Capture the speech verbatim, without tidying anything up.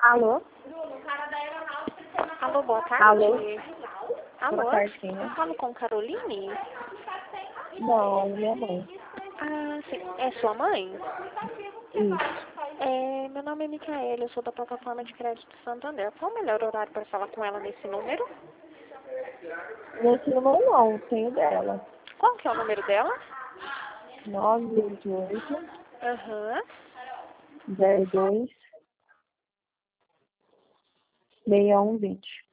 Alô? Alô, boa tarde. Alô? Alô? Boa tarde, quem é? Eu falo com Caroline? Não, é minha mãe. Ah, sim. É sua mãe? Isso. É, meu nome é Micaela, eu sou da plataforma de crédito Santander. Qual o melhor horário para falar com ela nesse número? Nesse número não, tenho dela. Qual que é o número dela? nove oito oito, Aham. zero dois, seis um dois zero.